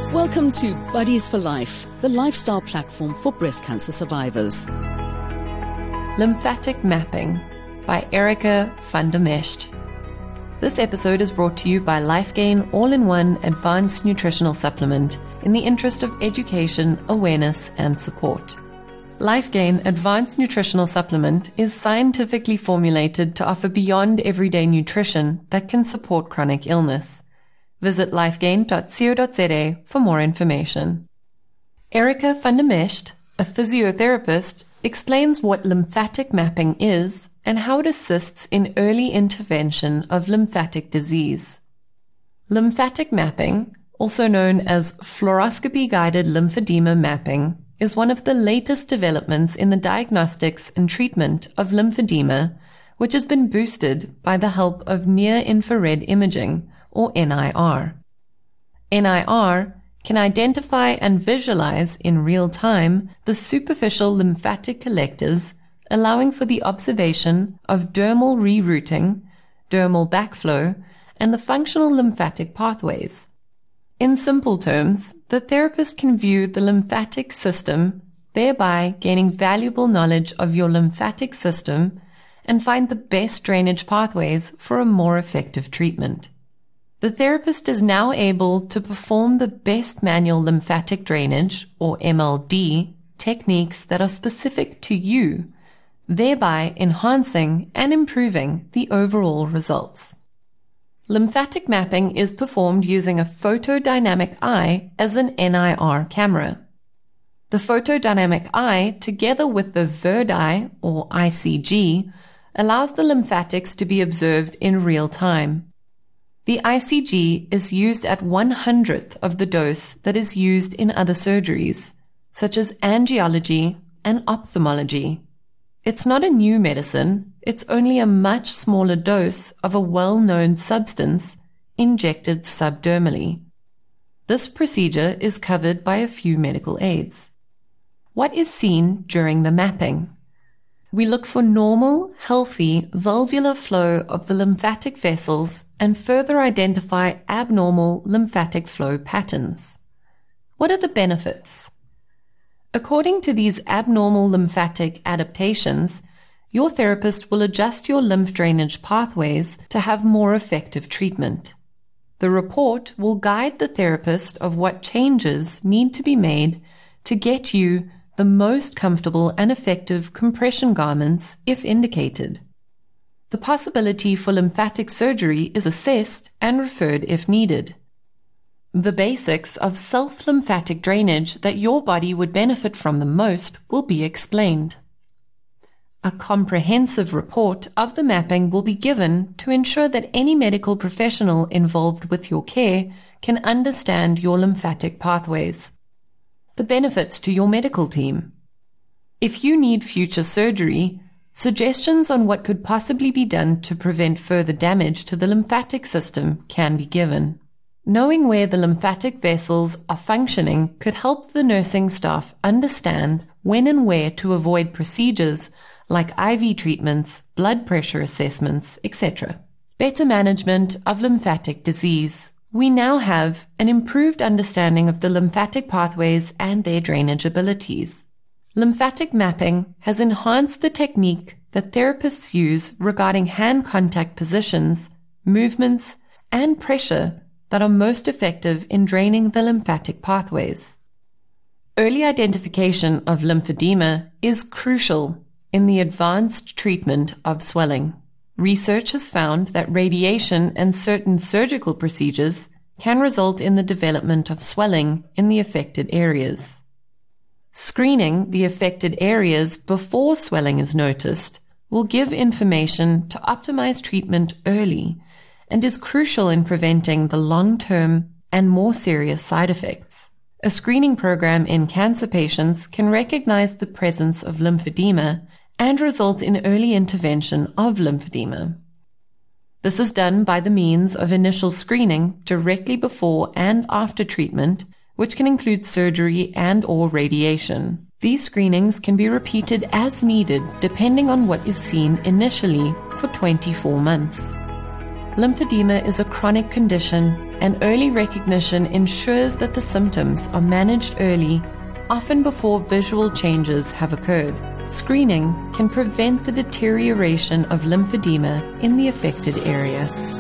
Welcome to Buddies for Life, the lifestyle platform for breast cancer survivors. Lymphatic Mapping by Erica van der Mescht. This episode is brought to you by LifeGain All-in-One Advanced Nutritional Supplement in the interest of education, awareness, and support. LifeGain Advanced Nutritional Supplement is scientifically formulated to offer beyond everyday nutrition that can support chronic illness. Visit lifegain.co.za for more information. Erica van der Mescht, a physiotherapist, explains what lymphatic mapping is and how it assists in early intervention of lymphatic disease. Lymphatic mapping, also known as fluoroscopy-guided lymphedema mapping, is one of the latest developments in the diagnostics and treatment of lymphedema, which has been boosted by the help of near-infrared imaging, or NIR. NIR can identify and visualize in real time the superficial lymphatic collectors, allowing for the observation of dermal rerouting, dermal backflow, and the functional lymphatic pathways. In simple terms, the therapist can view the lymphatic system, thereby gaining valuable knowledge of your lymphatic system and find the best drainage pathways for a more effective treatment. The therapist is now able to perform the best manual lymphatic drainage, or MLD, techniques that are specific to you, thereby enhancing and improving the overall results. Lymphatic mapping is performed using a photodynamic eye as an NIR camera. The photodynamic eye, together with the VERDI, or ICG, allows the lymphatics to be observed in real time. The ICG is used at 1/100th of the dose that is used in other surgeries, such as angiology and ophthalmology. It's not a new medicine, it's only a much smaller dose of a well-known substance injected subdermally. This procedure is covered by a few medical aids. What is seen during the mapping? We look for normal, healthy, valvular flow of the lymphatic vessels and further identify abnormal lymphatic flow patterns. What are the benefits? According to these abnormal lymphatic adaptations, your therapist will adjust your lymph drainage pathways to have more effective treatment. The report will guide the therapist of what changes need to be made to get you the most comfortable and effective compression garments if indicated. The possibility for lymphatic surgery is assessed and referred if needed. The basics of self-lymphatic drainage that your body would benefit from the most will be explained. A comprehensive report of the mapping will be given to ensure that any medical professional involved with your care can understand your lymphatic pathways. The benefits to your medical team. If you need future surgery, suggestions on what could possibly be done to prevent further damage to the lymphatic system can be given. Knowing where the lymphatic vessels are functioning could help the nursing staff understand when and where to avoid procedures like IV treatments, blood pressure assessments, etc. Better management of lymphatic disease. We now have an improved understanding of the lymphatic pathways and their drainage abilities. Lymphatic mapping has enhanced the technique that therapists use regarding hand contact positions, movements, and pressure that are most effective in draining the lymphatic pathways. Early identification of lymphedema is crucial in the advanced treatment of swelling. Research has found that radiation and certain surgical procedures can result in the development of swelling in the affected areas. Screening the affected areas before swelling is noticed will give information to optimize treatment early and is crucial in preventing the long-term and more serious side effects. A screening program in cancer patients can recognize the presence of lymphedema and result in early intervention of lymphedema. This is done by the means of initial screening directly before and after treatment, which can include surgery and/or radiation. These screenings can be repeated as needed depending on what is seen initially for 24 months. Lymphedema is a chronic condition, and early recognition ensures that the symptoms are managed early, often before visual changes have occurred. Screening can prevent the deterioration of lymphedema in the affected area.